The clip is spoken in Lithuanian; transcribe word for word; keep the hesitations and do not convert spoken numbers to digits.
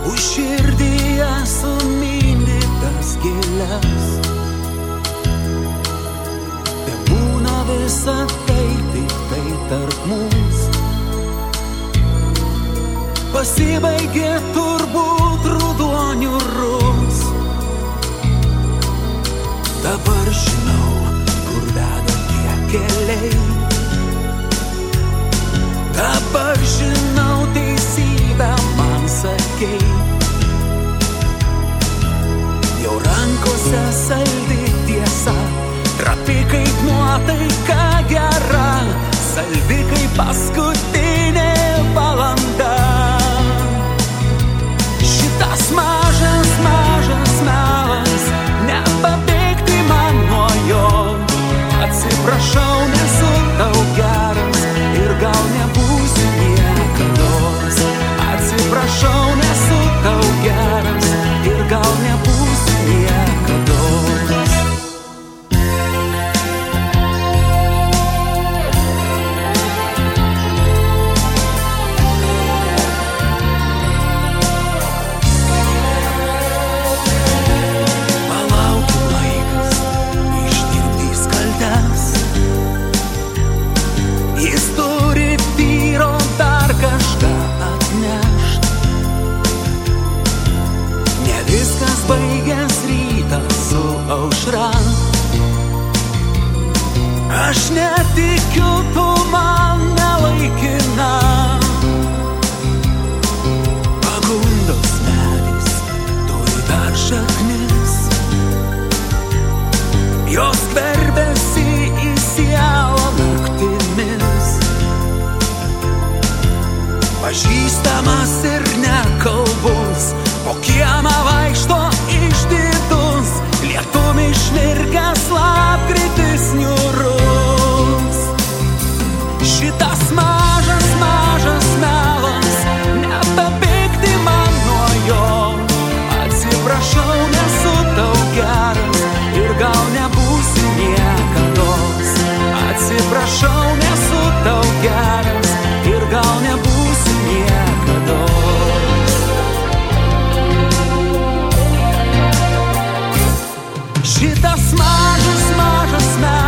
už širdyje sumindytas gėles. Te būna visa tai tik tai tarp mūsų. Pasibaigė turbūt ruduo niūrus. Dabar žinau, kur veda tie keliai. Dabar žinau, teisybę man sakei. Jau rankose saldi tiesa, trapi kaip nuotaika gera, saldi kaip paskutinė valanda. Šitas mažas, mažas melas, nepabėgti man nuo jo. Atsiprašau, nesu tau geras ir gal nebūsiu niekados. Atsiprašau, nesu tau geras ir gal nebūsiu niekados. Palaukti laikas, ištirpdys kaltes. Jis turi tyro dar kažką atnešt. Ne viskas baigęs rytą su aušra. Aš netikiu, tu man nelaikina. Pagundos medis turi dar šaknis. Jos skverbiasi į sielą naktimis. Pažįstamas ir nekalbus, po kiemą vaikšto išdidus, lietum išmirkęs lapkritis niūrus. Šitas mažas, mažas melas, nepabėgti man nuo jo. Atsiprašau, nesu tau geras ir gal nebūsiu niekados. Atsiprašau, nesu tau geras ir gal nebūsiu niekados. Šitas mažas, mažas melas,